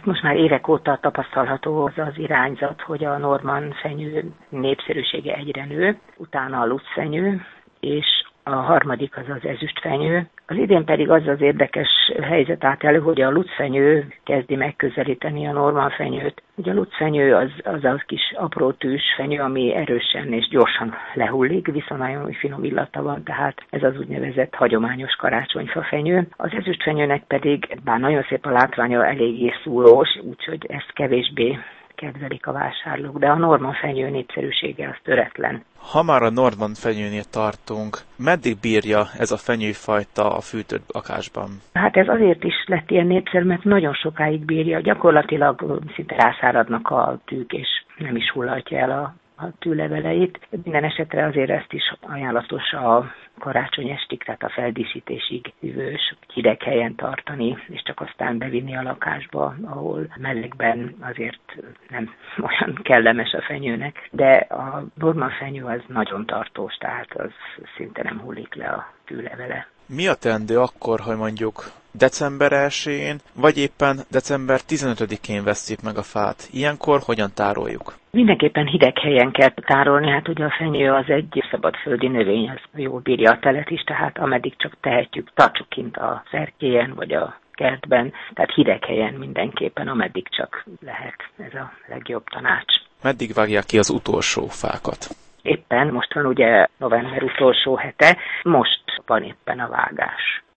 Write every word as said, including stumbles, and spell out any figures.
Most már évek óta tapasztalható az az irányzat, hogy a normann fenyő népszerűsége egyre nő, utána a lucfenyő, és a harmadik az az ezüstfenyő. Az idén pedig az az érdekes helyzet állt elő, hogy a lucfenyő kezdi megközelíteni a normann fenyőt. Ugye a lucfenyő az, az a kis apró tűs fenyő, ami erősen és gyorsan lehullik, viszont nagyon finom illata van, tehát ez az úgynevezett hagyományos karácsonyfa fenyő. Az ezüstfenyőnek pedig, bár nagyon szép a látványa, eléggé szúrós, úgyhogy ezt kevésbé kedvelik a vásárlók, de a normann fenyő népszerűsége az töretlen. Ha már a normann fenyőnél tartunk, meddig bírja ez a fenyőfajta a fűtött lakásban? Hát ez azért is lett ilyen népszerű, mert nagyon sokáig bírja. Gyakorlatilag szinte rászáradnak a tűk, és nem is hullatja el a a tűleveleit. Minden esetre azért ezt is ajánlatos a karácsony estig, tehát a feldíszítésig hűvös, hideg helyen tartani, és csak aztán bevinni a lakásba, ahol melegben azért nem olyan kellemes a fenyőnek. De a normann fenyő az nagyon tartós, tehát az szinte nem hullik le a tűlevele. Mi a teendő akkor, hogy mondjuk december elsején, vagy éppen december tizenötödikén vesszük meg a fát? Ilyenkor hogyan tároljuk? Mindenképpen hideg helyen kell tárolni, hát ugye a fenyő az egy szabadföldi növény, az jól bírja a telet is, tehát ameddig csak tehetjük, tartsuk kint a szerkélyen, vagy a kertben, tehát hideg helyen mindenképpen, ameddig csak lehet, ez a legjobb tanács. Meddig vágják ki az utolsó fákat? Éppen most van ugye november utolsó hete, most van éppen a vágás.